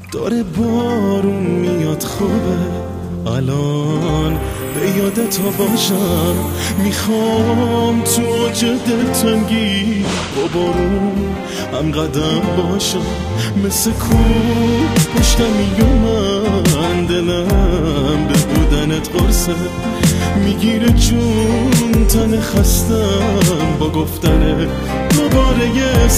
داره بارون میاد خوبه الان به یادت باشم. میخوام تو اوج دلتنگی با بارون هم قدم باشم، مثل کوه پشتم میومد دلم به بودنت قرصه میگیره چون تن خستم با گفتن دوباره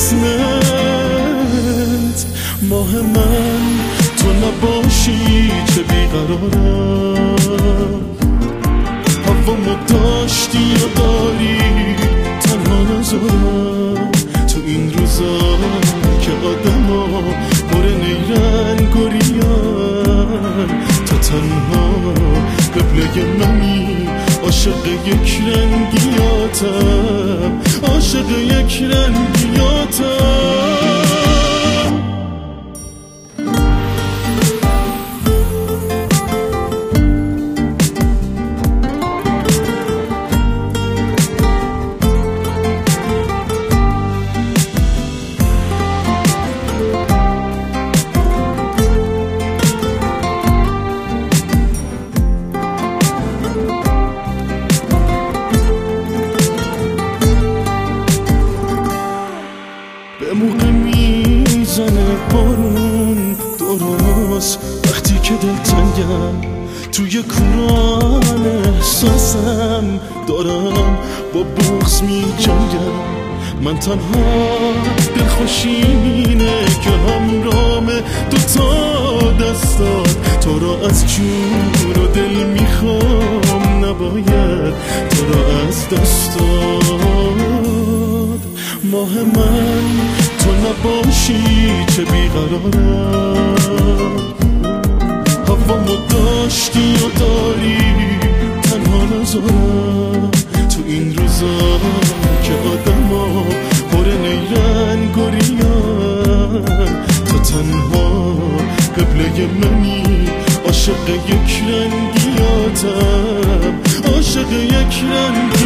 اسمت. ماه من تو نباشی چه بیقرارم، هوامو داشتی یا داری تنها نذارم تو این روزا که آدما پر نیرن گریان. تو تنها قبله منی، عاشق یک رنگیاتم، عاشق یک رنگیاتم. به موقع میزنه بارون درست وقتی که دلتنگم، توی کوران احساسم دارم با بغض میجنگم. من تنها دلخوشیم اینه که همرام دوتا دستات تو را از جون و دل میخوام، نباید تو را از دست داد. ماه من تو نباشی چه بیقرارم، هوامو داشتی و داری تنها نذارم تو این روزا که آدما پر نیرن گریان. تو تنها قبله منی، عاشق یک رنگیاتم، عاشق یک رنگیاتم.